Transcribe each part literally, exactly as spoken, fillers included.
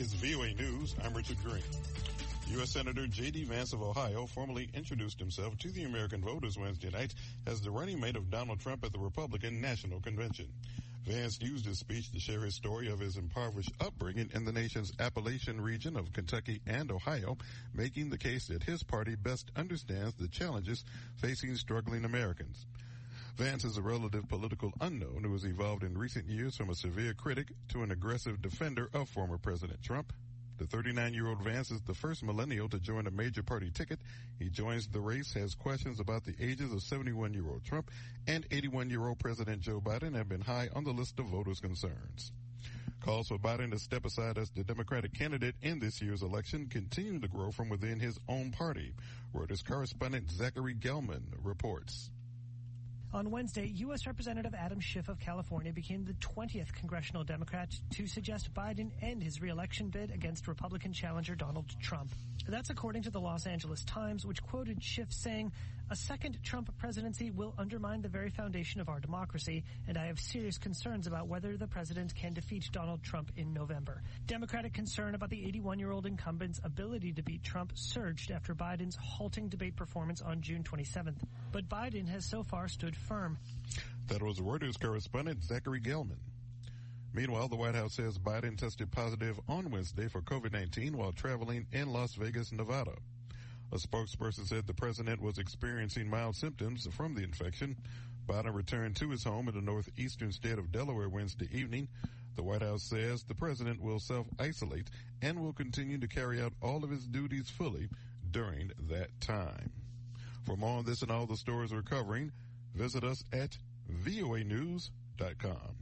is V O A News. I'm Richard Green. U S. Senator J D. Vance of Ohio formally introduced himself to the American voters Wednesday night as the running mate of Donald Trump at the Republican National Convention. Vance used his speech to share his story of his impoverished upbringing in the nation's Appalachian region of Kentucky and Ohio, making the case that his party best understands the challenges facing struggling Americans. Vance is a relative political unknown who has evolved in recent years from a severe critic to an aggressive defender of former President Trump. The thirty-nine-year-old Vance is the first millennial to join a major party ticket. He joins the race, has questions about the ages of seventy-one-year-old Trump and eighty-one-year-old President Joe Biden have been high on the list of voters' concerns. Calls for Biden to step aside as the Democratic candidate in this year's election continue to grow from within his own party. Reuters correspondent Zachary Gelman reports. On Wednesday, U S. Representative Adam Schiff of California became the twentieth congressional Democrat to suggest Biden end his re-election bid against Republican challenger Donald Trump. That's according to the Los Angeles Times, which quoted Schiff saying, "A second Trump presidency will undermine the very foundation of our democracy, and I have serious concerns about whether the president can defeat Donald Trump in November." Democratic concern about the eighty-one-year-old incumbent's ability to beat Trump surged after Biden's halting debate performance on June twenty-seventh. But Biden has so far stood firm. That was Reuters correspondent Zachary Gelman. Meanwhile, the White House says Biden tested positive on Wednesday for COVID nineteen while traveling in Las Vegas, Nevada. A spokesperson said the president was experiencing mild symptoms from the infection. Biden returned to his home in the northeastern state of Delaware Wednesday evening. The White House says the president will self-isolate and will continue to carry out all of his duties fully during that time. For more on this and all the stories we're covering, visit us at V O A news dot com.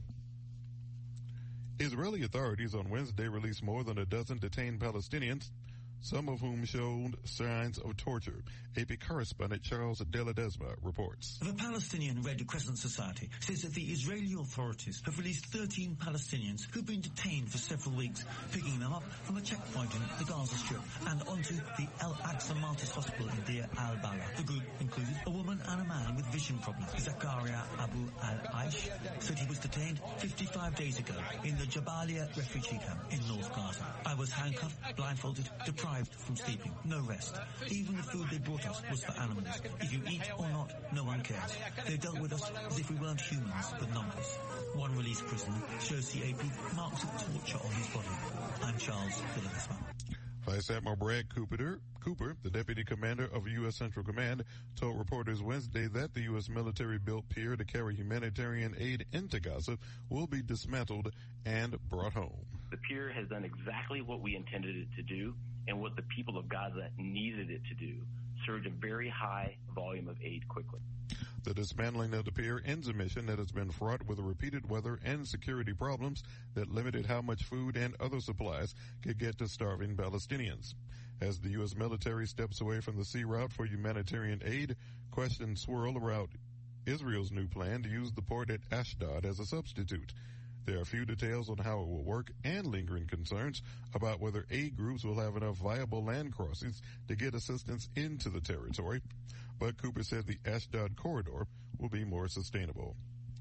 Israeli authorities on Wednesday released more than a dozen detained Palestinians, some of whom showed signs of torture. A P correspondent Charles De La Desma reports. The Palestinian Red Crescent Society says that the Israeli authorities have released thirteen Palestinians who've been detained for several weeks, picking them up from a checkpoint in the Gaza Strip and onto the El Aqsa Martyrs Hospital in Deir al-Balah. The group included a woman and a man with vision problems. Zakaria Abu al-Aish said he was detained fifty-five days ago in the Jabalia refugee camp in North Gaza. "I was handcuffed, blindfolded, deprived from sleeping, no rest. Even the food they brought us was for animals. If you eat or not, no one cares. They dealt with us as if we weren't humans, but numbers." One released prisoner shows the A P marks of torture on his body. I'm Charles Phillips. Vice Admiral Brad Cooper, Cooper, the deputy commander of U S. Central Command, told reporters Wednesday that the U S military-built pier to carry humanitarian aid into Gaza will be dismantled and brought home. The pier has done exactly what we intended it to do and what the people of Gaza needed it to do, surge a very high volume of aid quickly. The dismantling of the pier ends a mission that has been fraught with repeated weather and security problems that limited how much food and other supplies could get to starving Palestinians. As the U S military steps away from the sea route for humanitarian aid, questions swirl around Israel's new plan to use the port at Ashdod as a substitute. There are few details on how it will work and lingering concerns about whether aid groups will have enough viable land crossings to get assistance into the territory. But Cooper said the Ashdod corridor will be more sustainable.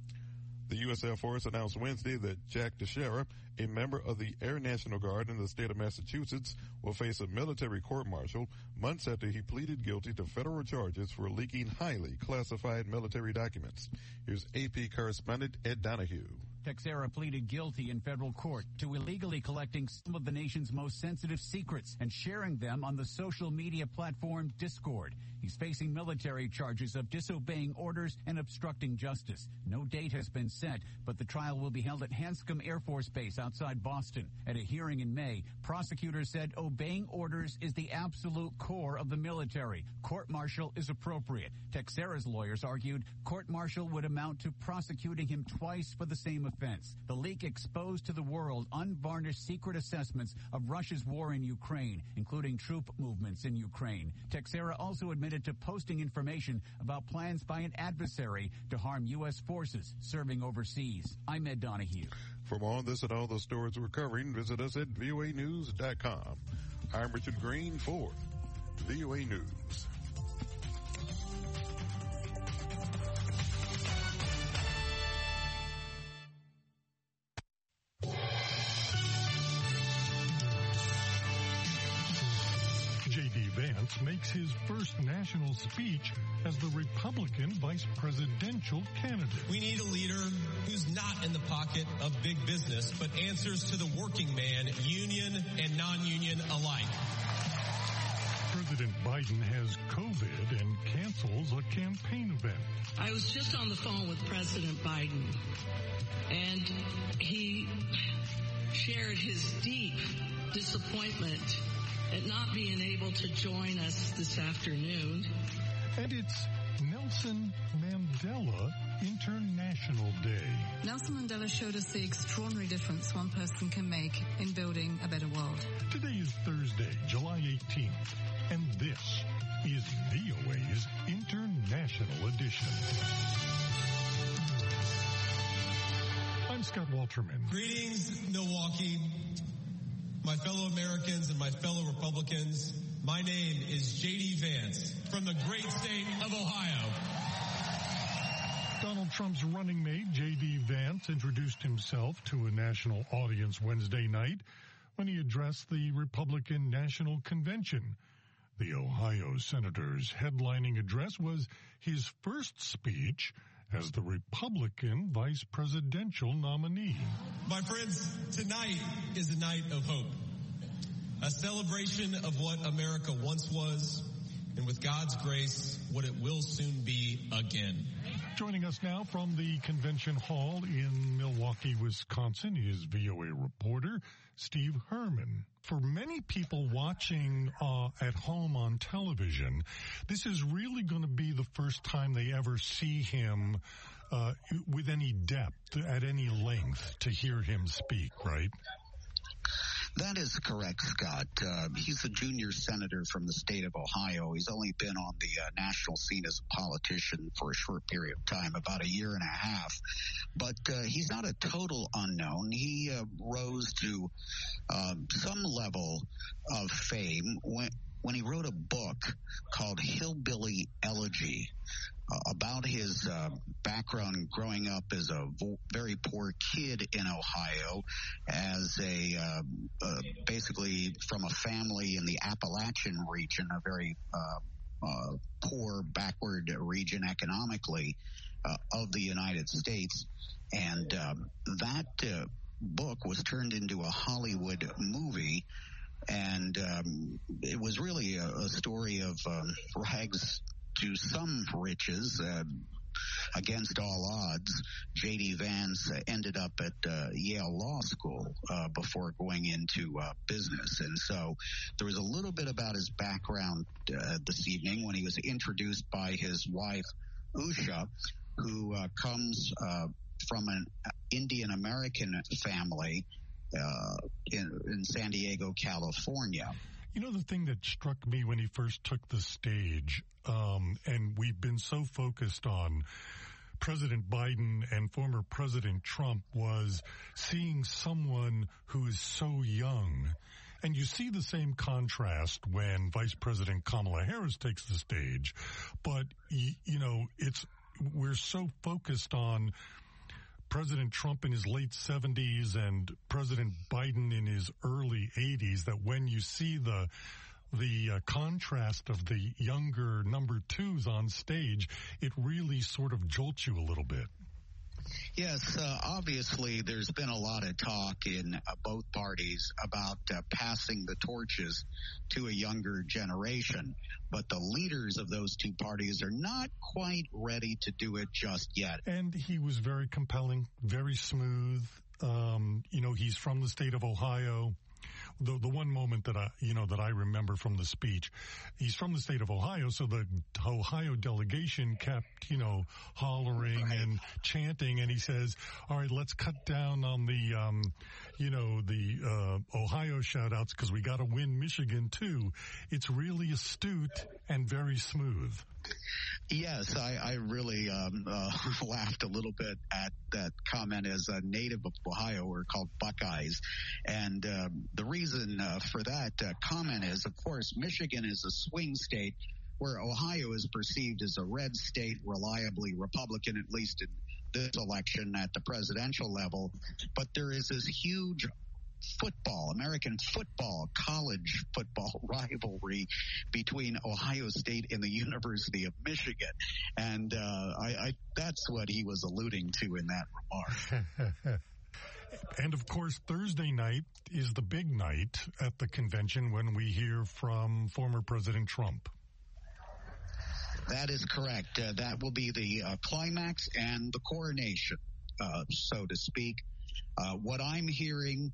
The U S Air Force announced Wednesday that Jack Teixeira, a member of the Air National Guard in the state of Massachusetts, will face a military court-martial months after he pleaded guilty to federal charges for leaking highly classified military documents. Here's A P correspondent Ed Donahue. Teixeira pleaded guilty in federal court to illegally collecting some of the nation's most sensitive secrets and sharing them on the social media platform Discord. He's facing military charges of disobeying orders and obstructing justice. No date has been set, but the trial will be held at Hanscom Air Force Base outside Boston. At a hearing in May, prosecutors said obeying orders is the absolute core of the military. Court-martial is appropriate. Teixeira's lawyers argued court-martial would amount to prosecuting him twice for the same offense. The leak exposed to the world unvarnished secret assessments of Russia's war in Ukraine, including troop movements in Ukraine. Teixeira also admitted to posting information about plans by an adversary to harm U S forces serving overseas. I'm Ed Donahue. For more on this and all the stories we're covering, visit us at V O A news dot com. I'm Richard Green for V O A News. Vance makes his first national speech as the Republican vice presidential candidate. We need a leader who's not in the pocket of big business, but answers to the working man, union and non-union alike. President Biden has COVID and cancels a campaign event. I was just on the phone with President Biden, and he shared his deep disappointment at not being able to join us this afternoon. And it's Nelson Mandela International Day. Nelson Mandela showed us the extraordinary difference one person can make in building a better world. Today is Thursday, July eighteenth, and this is V O A's International Edition. I'm Scott Walterman. Greetings, Milwaukee, my fellow Americans and my fellow Republicans. My name is J D. Vance from the great state of Ohio. Donald Trump's running mate, J D. Vance, introduced himself to a national audience Wednesday night when he addressed the Republican National Convention. The Ohio senator's headlining address was his first speech as the Republican vice presidential nominee. My friends, tonight is a night of hope, a celebration of what America once was, and with God's grace, what it will soon be again. Joining us now from the convention hall in Milwaukee, Wisconsin, is V O A reporter Steve Herman. For many people watching uh, at home on television, this is really going to be the first time they ever see him uh, with any depth, at any length, to hear him speak, right? That is correct, Scott. Uh, he's a junior senator from the state of Ohio. He's only been on the uh, national scene as a politician for a short period of time, about a year and a half. But uh, he's not a total unknown. He uh, rose to uh, some level of fame when, when he wrote a book called Hillbilly Elegy, Uh, about his uh, background growing up as a vo- very poor kid in Ohio, as a uh, uh, basically from a family in the Appalachian region, a very uh, uh, poor, backward region economically uh, of the United States. And um, that uh, book was turned into a Hollywood movie. And um, it was really a, a story of um, rags to some riches. Uh, against all odds, J D. Vance uh, ended up at uh, Yale Law School uh, before going into uh, business. And so there was a little bit about his background uh, this evening when he was introduced by his wife, Usha, who uh, comes uh, from an Indian-American family uh, in, in San Diego, California. You know, the thing that struck me when he first took the stage, um, and we've been so focused on President Biden and former President Trump, was seeing someone who is so young. And you see the same contrast when Vice President Kamala Harris takes the stage. But, you know, it's we're so focused on President Trump in his late seventies and President Biden in his early eighties, that when you see the the uh, contrast of the younger number twos on stage, it really sort of jolts you a little bit. Yes, uh, obviously there's been a lot of talk in uh, both parties about uh, passing the torches to a younger generation, but the leaders of those two parties are not quite ready to do it just yet. And he was very compelling, very smooth. Um, you know, he's from the state of Ohio. The the one moment that I, you know, that I remember from the speech, he's from the state of Ohio, so the Ohio delegation kept, you know, hollering right. and chanting, and he says, all right, let's cut down on the, um, you know, the uh, Ohio shout-outs because we got to win Michigan, too. It's really astute and very smooth. Yes, I, I really um, uh, laughed a little bit at that comment. As a native of Ohio, we're called Buckeyes. And um, the reason uh, for that uh, comment is, of course, Michigan is a swing state where Ohio is perceived as a red state, reliably Republican, at least in this election at the presidential level. But there is this huge football, American football, college football rivalry between Ohio State and the University of Michigan. And uh, I, I, that's what he was alluding to in that remark. And, of course, Thursday night is the big night at the convention when we hear from former President Trump. That is correct. Uh, that will be the uh, climax and the coronation, uh, so to speak. Uh, what I'm hearing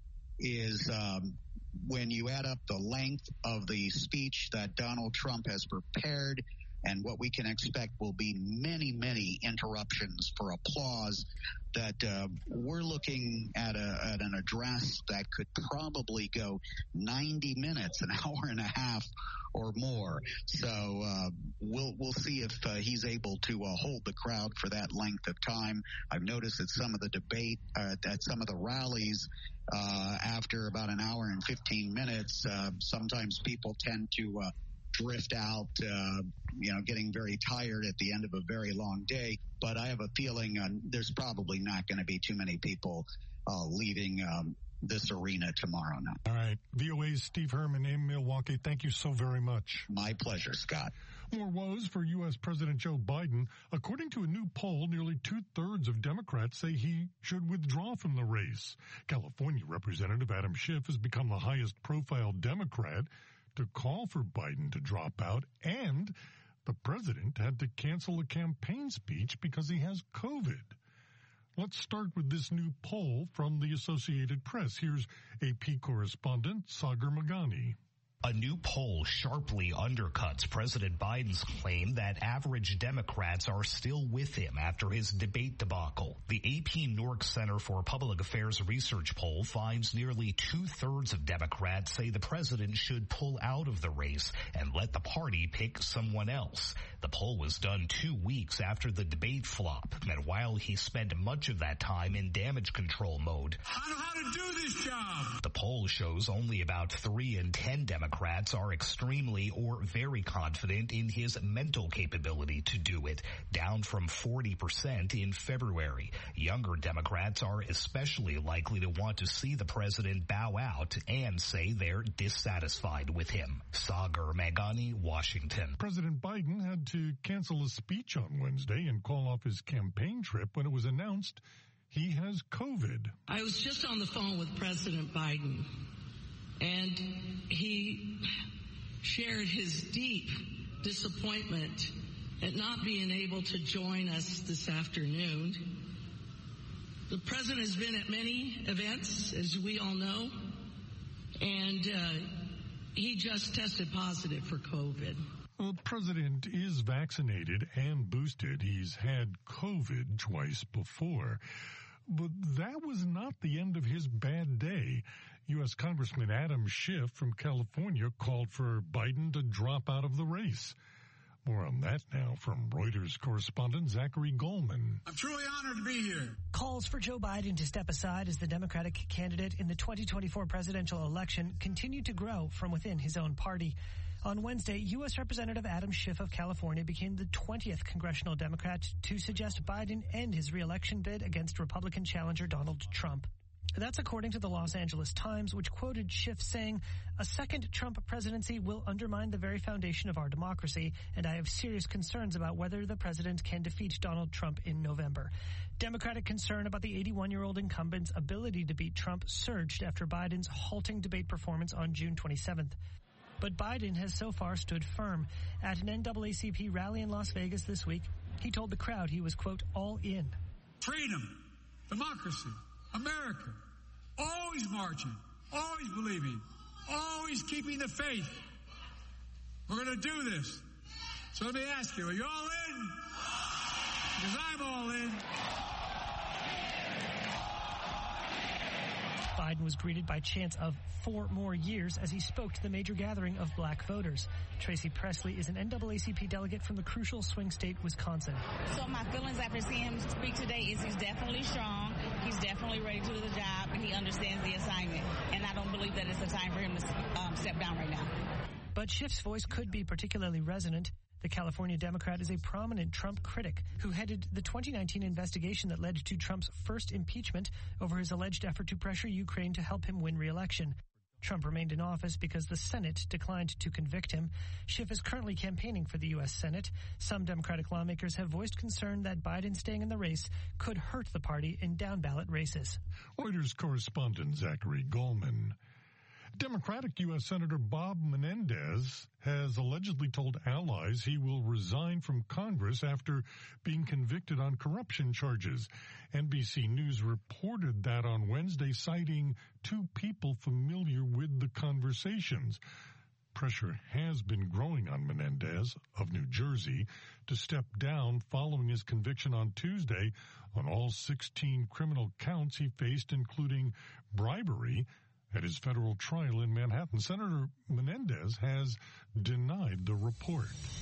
is um, when you add up the length of the speech that Donald Trump has prepared and what we can expect will be many, many interruptions for applause, that uh, we're looking at, a, at an address that could probably go ninety minutes, an hour and a half or more. So uh, we'll we'll see if uh, he's able to uh, hold the crowd for that length of time. I've noticed that some of the debate, uh, at some of the rallies, uh, after about an hour and fifteen minutes, uh, sometimes people tend to uh, drift out, uh, you know, getting very tired at the end of a very long day. But I have a feeling uh, there's probably not going to be too many people uh, leaving um, this arena tomorrow night. All right. V O A's Steve Herman in Milwaukee, thank you so very much. My pleasure, Scott. More woes for U S. President Joe Biden. According to a new poll, nearly two-thirds of Democrats say he should withdraw from the race. California Representative Adam Schiff has become the highest-profile Democrat to call for Biden to drop out, and the president had to cancel a campaign speech because he has COVID. Let's start with this new poll from the Associated Press. Here's A P correspondent Sagar Meghani. A new poll sharply undercuts President Biden's claim that average Democrats are still with him after his debate debacle. The A P Nork Center for Public Affairs research poll finds nearly two-thirds of Democrats say the president should pull out of the race and let the party pick someone else. The poll was done two weeks after the debate flop, and while he spent much of that time in damage control mode, I know how to do this job. The poll shows only about three in ten Democrats Democrats are extremely or very confident in his mental capability to do it, down from forty percent in February. Younger Democrats are especially likely to want to see the president bow out and say they're dissatisfied with him. Sagar Meghani, Washington. President Biden had to cancel a speech on Wednesday and call off his campaign trip when it was announced he has COVID. I was just on the phone with President Biden, and he shared his deep disappointment at not being able to join us this afternoon. The president has been at many events, as we all know, and uh, he just tested positive for COVID. Well, the president is vaccinated and boosted. He's had COVID twice before. But that was not the end of his bad day. U S. Congressman Adam Schiff from California called for Biden to drop out of the race. More on that now from Reuters correspondent Zachary Goldman. I'm truly honored to be here. Calls for Joe Biden to step aside as the Democratic candidate in the twenty twenty-four presidential election continue to grow from within his own party. On Wednesday, U S. Representative Adam Schiff of California became the twentieth congressional Democrat to suggest Biden end his re-election bid against Republican challenger Donald Trump. That's according to the Los Angeles Times, which quoted Schiff saying, "A second Trump presidency will undermine the very foundation of our democracy, and I have serious concerns about whether the president can defeat Donald Trump in November." Democratic concern about the eighty-one-year-old incumbent's ability to beat Trump surged after Biden's halting debate performance on June twenty-seventh. But Biden has so far stood firm. At an N double A C P rally in Las Vegas this week, he told the crowd he was, quote, all in. Freedom, democracy, America, always marching, always believing, always keeping the faith. We're going to do this. So let me ask you, are you all in? Because I'm all in. Biden was greeted by chants of four more years as he spoke to the major gathering of black voters. Tracy Presley is an N double A C P delegate from the crucial swing state, Wisconsin. So my feelings after seeing him speak today is he's definitely strong, he's definitely ready to do the job, and he understands the assignment. And I don't believe that it's the time for him to um, step down right now. But Schiff's voice could be particularly resonant The California Democrat is a prominent Trump critic who headed the twenty nineteen investigation that led to Trump's first impeachment over his alleged effort to pressure Ukraine to help him win re-election. Trump remained in office because the Senate declined to convict him. Schiff is currently campaigning for the U S Senate. Some Democratic lawmakers have voiced concern that Biden staying in the race could hurt the party in down-ballot races. Reuters correspondent Zachary Goldman. Democratic U S Senator Bob Menendez has allegedly told allies he will resign from Congress after being convicted on corruption charges. N B C News reported that on Wednesday, citing two people familiar with the conversations. Pressure has been growing on Menendez of New Jersey to step down following his conviction on Tuesday on all sixteen criminal counts he faced, including bribery, at his federal trial in Manhattan. Senator Menendez has denied the report.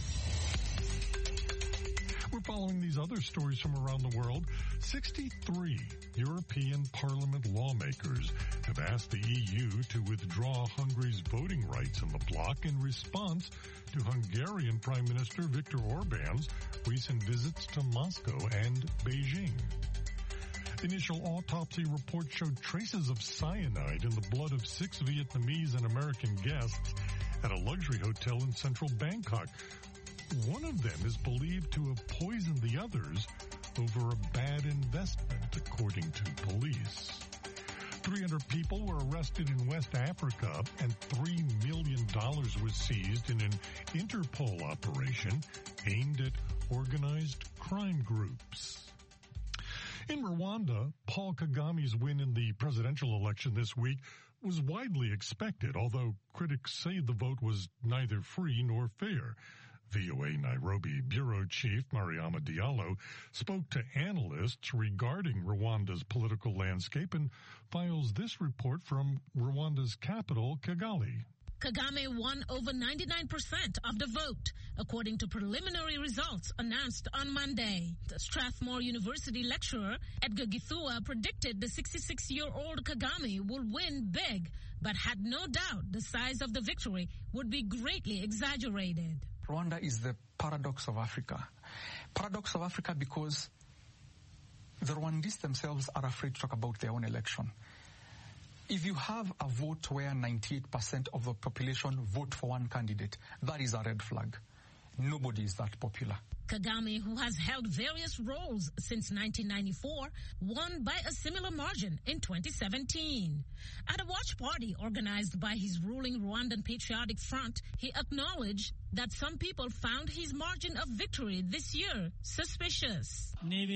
We're following these other stories from around the world. sixty-three European Parliament lawmakers have asked the E U to withdraw Hungary's voting rights in the bloc in response to Hungarian Prime Minister Viktor Orban's recent visits to Moscow and Beijing. Initial autopsy report showed traces of cyanide in the blood of six Vietnamese and American guests at a luxury hotel in central Bangkok. One of them is believed to have poisoned the others over a bad investment, according to police. three hundred people were arrested in West Africa, and three million dollars was seized in an Interpol operation aimed at organized crime groups. In Rwanda, Paul Kagame's win in the presidential election this week was widely expected, although critics say the vote was neither free nor fair. V O A Nairobi Bureau Chief Mariama Diallo spoke to analysts regarding Rwanda's political landscape and files this report from Rwanda's capital, Kigali. Kagame won over ninety-nine percent of the vote, according to preliminary results announced on Monday. The Strathmore University lecturer Edgar Githua predicted the sixty-six-year-old Kagame would win big, but had no doubt the size of the victory would be greatly exaggerated. Rwanda is the paradox of Africa. Paradox of Africa because the Rwandese themselves are afraid to talk about their own election. If you have a vote where ninety-eight percent of the population vote for one candidate, that is a red flag. Nobody is that popular. Kagame, who has held various roles since nineteen ninety-four, won by a similar margin in twenty seventeen. At a watch party organized by his ruling Rwandan Patriotic Front, he acknowledged that some people found his margin of victory this year suspicious.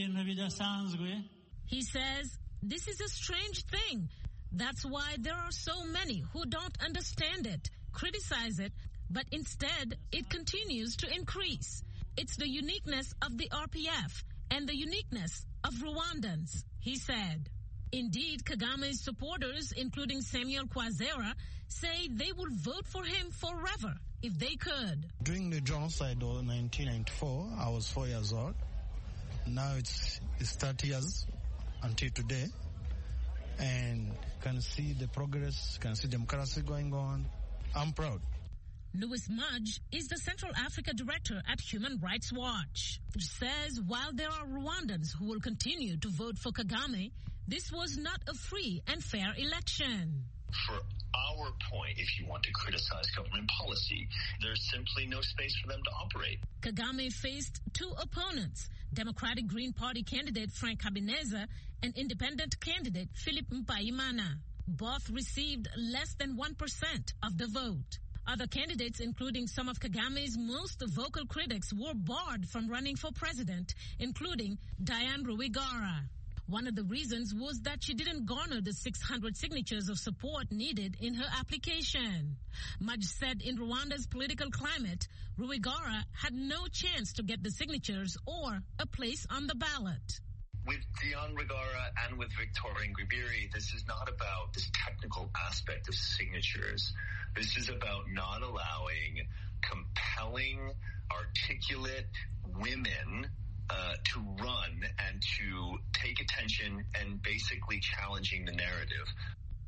He says, "This is a strange thing. That's why there are so many who don't understand it, criticize it, but instead it continues to increase. It's the uniqueness of the R P F and the uniqueness of Rwandans," he said. Indeed, Kagame's supporters, including Samuel Kwazera, say they will vote for him forever if they could. During the genocide of nineteen ninety-four, I was four years old. Now it's, it's thirty years until today. And can see the progress, can see democracy going on. I'm proud. Louis Mudge is the Central Africa director at Human Rights Watch. He says while there are Rwandans who will continue to vote for Kagame, this was not a free and fair election. For our point, if you want to criticize government policy, there's simply no space for them to operate. Kagame faced two opponents, Democratic Green Party candidate Frank Habineza and independent candidate Philip Mpayimana. Both received less than one percent of the vote. Other candidates, including some of Kagame's most vocal critics, were barred from running for president, including Diane Rwigara. One of the reasons was that she didn't garner the six hundred signatures of support needed in her application. Mudge said in Rwanda's political climate, Rwigara had no chance to get the signatures or a place on the ballot. With Diane Rwigara and with Victoria Ingabire, this is not about this technical aspect of signatures. This is about not allowing compelling, articulate women uh, to run and to take attention and basically challenging the narrative.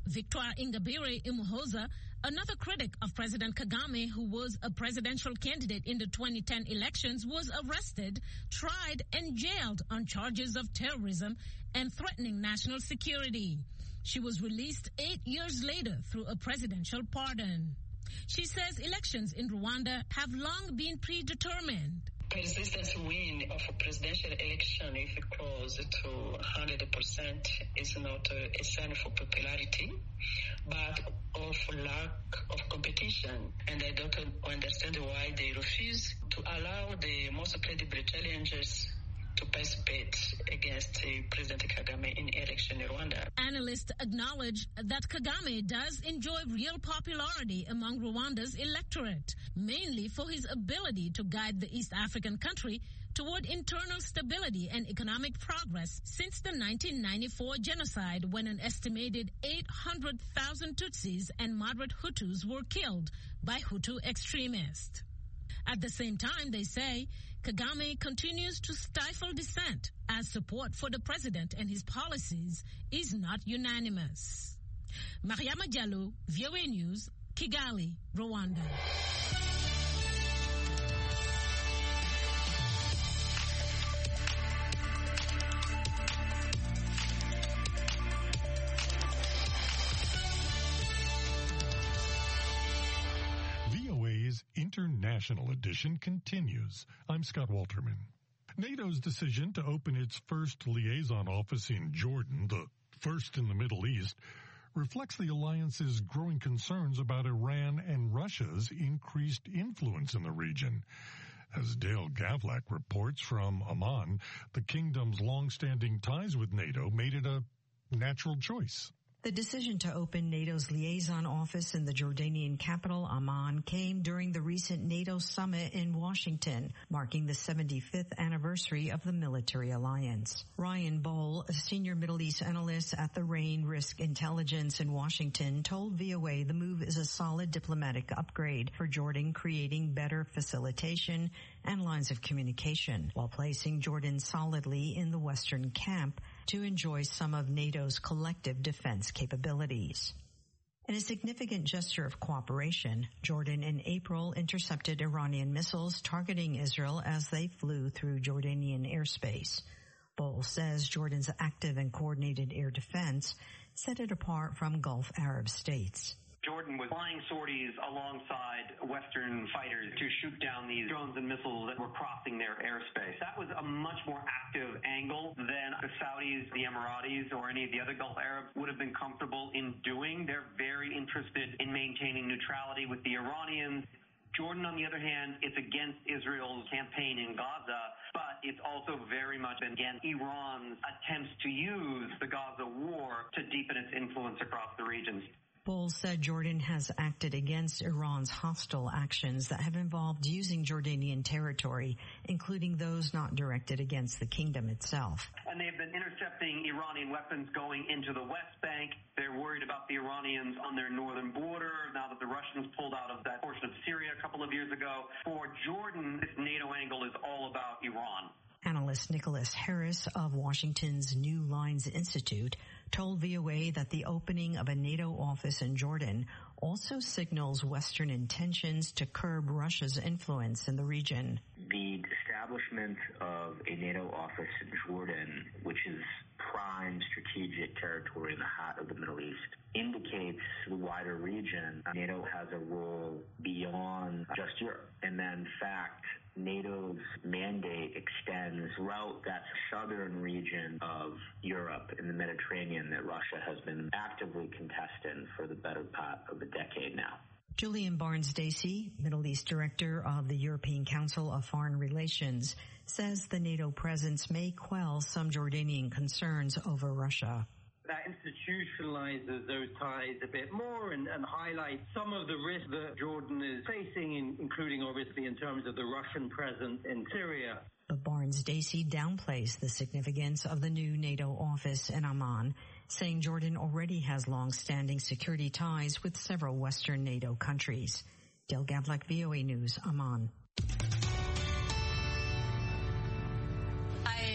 Victoire Ingabire Umuhoza, another critic of President Kagame who was a presidential candidate in the twenty ten elections, was arrested, tried, and jailed on charges of terrorism and threatening national security. She was released eight years later through a presidential pardon. She says elections in Rwanda have long been predetermined. Persistent win of a presidential election, if it goes to one hundred percent, is not a, a sign for popularity, but of lack of competition. And I don't understand why they refuse to allow the most credible challengers to participate against uh, President Kagame in election in Rwanda. Analysts acknowledge that Kagame does enjoy real popularity among Rwanda's electorate, mainly for his ability to guide the East African country toward internal stability and economic progress since the nineteen ninety-four genocide, when an estimated eight hundred thousand Tutsis and moderate Hutus were killed by Hutu extremists. At the same time, they say, Kagame continues to stifle dissent as support for the president and his policies is not unanimous. Mariama Diallo, V O A News, Kigali, Rwanda. International edition continues. I'm Scott Walterman. NATO's decision to open its first liaison office in Jordan, the first in the Middle East, reflects the alliance's growing concerns about Iran and Russia's increased influence in the region. As Dale Gavlak reports from Amman, the kingdom's long-standing ties with NATO made it a natural choice. The decision to open NATO's liaison office in the Jordanian capital, Amman, came during the recent NATO summit in Washington, marking the seventy-fifth anniversary of the military alliance. Ryan Bohl, a senior Middle East analyst at the RAIN Risk Intelligence in Washington, told V O A the move is a solid diplomatic upgrade for Jordan, creating better facilitation and lines of communication, while placing Jordan solidly in the Western camp to enjoy some of NATO's collective defense capabilities. In a significant gesture of cooperation, Jordan in April intercepted Iranian missiles targeting Israel as they flew through Jordanian airspace. Bohl says Jordan's active and coordinated air defense set it apart from Gulf Arab states. Jordan was flying sorties alongside Western fighters to shoot down these drones and missiles that were crossing their airspace. That was a much more active angle than the Saudis, the Emiratis, or any of the other Gulf Arabs would have been comfortable in doing. They're very interested in maintaining neutrality with the Iranians. Jordan, on the other hand, is against Israel's campaign in Gaza, but it's also very much against Iran's attempts to use the Gaza war to deepen its influence across the region. Bohl said Jordan has acted against Iran's hostile actions that have involved using Jordanian territory, including those not directed against the kingdom itself. And they've been intercepting Iranian weapons going into the West Bank. They're worried about the Iranians on their northern border now that the Russians pulled out of that portion of Syria a couple of years ago. For Jordan, this NATO angle is all about Iran. Analyst Nicholas Harris of Washington's New Lines Institute told V O A that the opening of a NATO office in Jordan also signals Western intentions to curb Russia's influence in the region. The establishment of a NATO office in Jordan, which is prime strategic territory in the heart of the Middle East, indicates to the wider region NATO has a role beyond just Europe. And that, in fact, NATO's mandate extends throughout that southern region of Europe and the Mediterranean that Russia has been actively contesting for the better part of a decade now. Julian Barnes-Dacey, Middle East Director of the European Council of Foreign Relations, says the NATO presence may quell some Jordanian concerns over Russia. That institutionalizes those ties a bit more and, and highlights some of the risks that Jordan is facing, in, including obviously in terms of the Russian presence in Syria. But Barnes-Dacey downplays the significance of the new NATO office in Amman, saying Jordan already has long-standing security ties with several Western NATO countries. Del Gavlak, V O A News, Amman. I would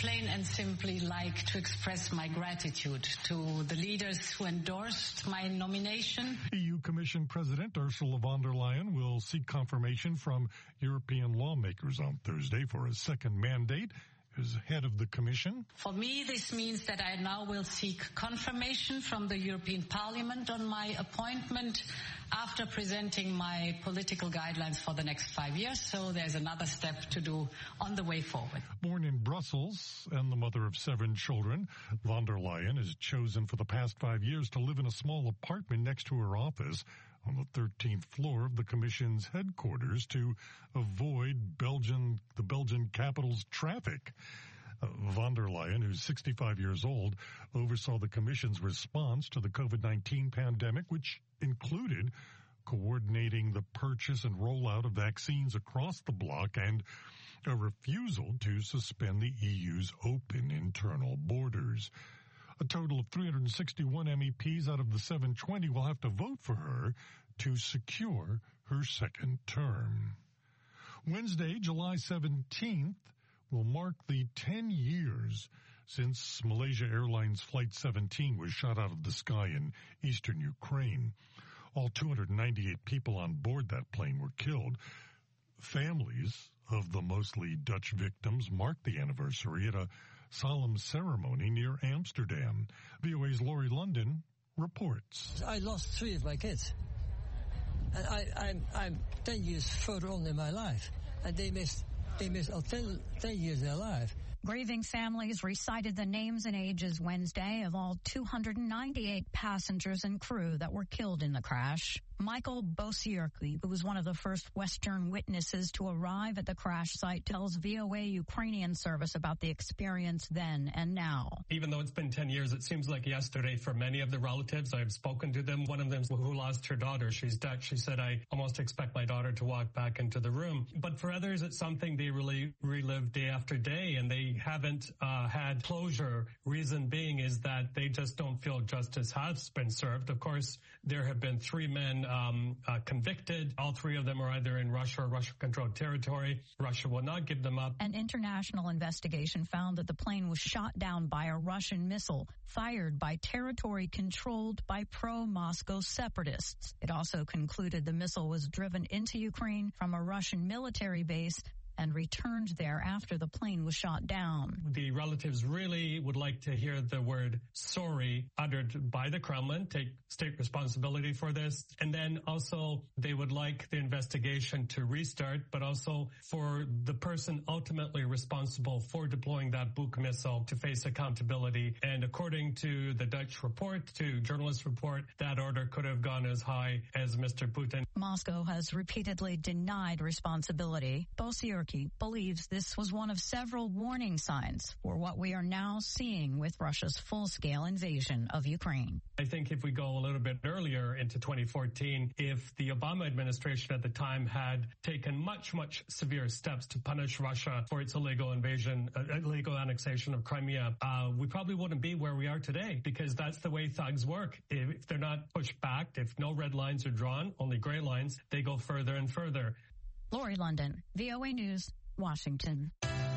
plain and simply like to express my gratitude to the leaders who endorsed my nomination. E U Commission President Ursula von der Leyen will seek confirmation from European lawmakers on Thursday for a second mandate as head of the Commission. For me, this means that I now will seek confirmation from the European Parliament on my appointment after presenting my political guidelines for the next five years. So there's another step to do on the way forward. Born in Brussels and the mother of seven children, von der Leyen has chosen for the past five years to live in a small apartment next to her office on the thirteenth floor of the Commission's headquarters to avoid Belgian, the Belgian capital's traffic. Uh, von der Leyen, who's sixty-five years old, oversaw the Commission's response to the COVID nineteen pandemic, which included coordinating the purchase and rollout of vaccines across the bloc and a refusal to suspend the E U's open internal borders. A total of three hundred sixty-one M E Ps out of the seven hundred twenty will have to vote for her to secure her second term. Wednesday, July seventeenth, will mark the ten years since Malaysia Airlines Flight seventeen was shot out of the sky in eastern Ukraine. All two hundred ninety-eight people on board that plane were killed. Families of the mostly Dutch victims marked the anniversary at a solemn ceremony near Amsterdam. V O A's Laurie London reports. I lost three of my kids. And I, I'm, I'm ten years further on in my life. And they missed, they missed oh, ten, ten years of their life. Grieving families recited the names and ages Wednesday of all two hundred ninety-eight passengers and crew that were killed in the crash. Michael Bosiorky, who was one of the first Western witnesses to arrive at the crash site, tells V O A Ukrainian service about the experience then and now. Even though it's been ten years, it seems like yesterday for many of the relatives. I've spoken to them. One of them who lost her daughter, she's Dutch. She said, I almost expect my daughter to walk back into the room. But for others, it's something they really relive day after day, and they haven't uh, had closure. Reason being is that they just don't feel justice has been served. Of course, there have been three men Um, uh, convicted. All three of them are either in Russia or Russia-controlled territory. Russia will not give them up. An international investigation found that the plane was shot down by a Russian missile fired by territory controlled by pro-Moscow separatists. It also concluded the missile was driven into Ukraine from a Russian military base and returned there after the plane was shot down. The relatives really would like to hear the word sorry uttered by the Kremlin, take state responsibility for this. And then also they would like the investigation to restart, but also for the person ultimately responsible for deploying that Buk missile to face accountability. And according to the Dutch report, to journalist report, that order could have gone as high as Mister Putin. Moscow has repeatedly denied responsibility. Bosior believes this was one of several warning signs for what we are now seeing with Russia's full-scale invasion of Ukraine. I think if we go a little bit earlier into twenty fourteen, if the Obama administration at the time had taken much, much severe steps to punish Russia for its illegal invasion, uh, illegal annexation of Crimea, uh, we probably wouldn't be where we are today, because that's the way thugs work. If they're not pushed back, if no red lines are drawn, only gray lines, they go further and further. Laurie London, V O A News, Washington.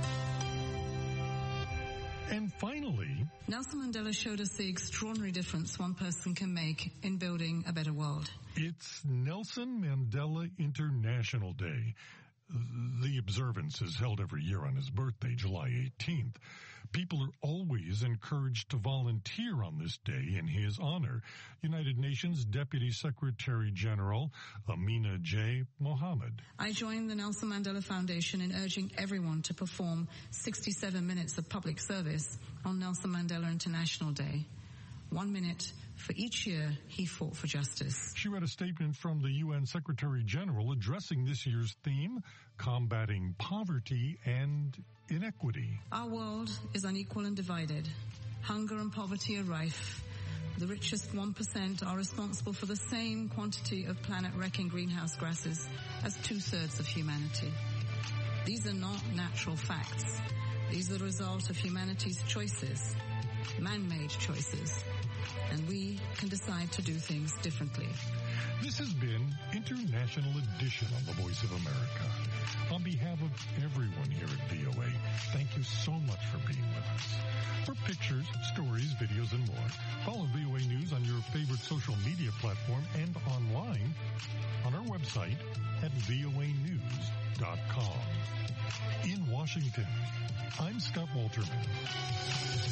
And finally, Nelson Mandela showed us the extraordinary difference one person can make in building a better world. It's Nelson Mandela International Day. The observance is held every year on his birthday, July eighteenth. People are always encouraged to volunteer on this day in his honor. United Nations Deputy Secretary General Amina J. Mohammed. I joined the Nelson Mandela Foundation in urging everyone to perform sixty-seven minutes of public service on Nelson Mandela International Day. One minute for each year he fought for justice. She read a statement from the U N Secretary General addressing this year's theme, combating poverty and inequity. Our world is unequal and divided. Hunger and poverty are rife. The richest one percent are responsible for the same quantity of planet-wrecking greenhouse gases as two-thirds of humanity. These are not natural facts. These are the result of humanity's choices, man-made choices. And we can decide to do things differently. This has been International Edition on the Voice of America. On behalf of everyone here at V O A, thank you so much for being with us. For pictures, stories, videos, and more, follow V O A News on your favorite social media platform and online on our website at V O A news dot com. In Washington, I'm Scott Walterman.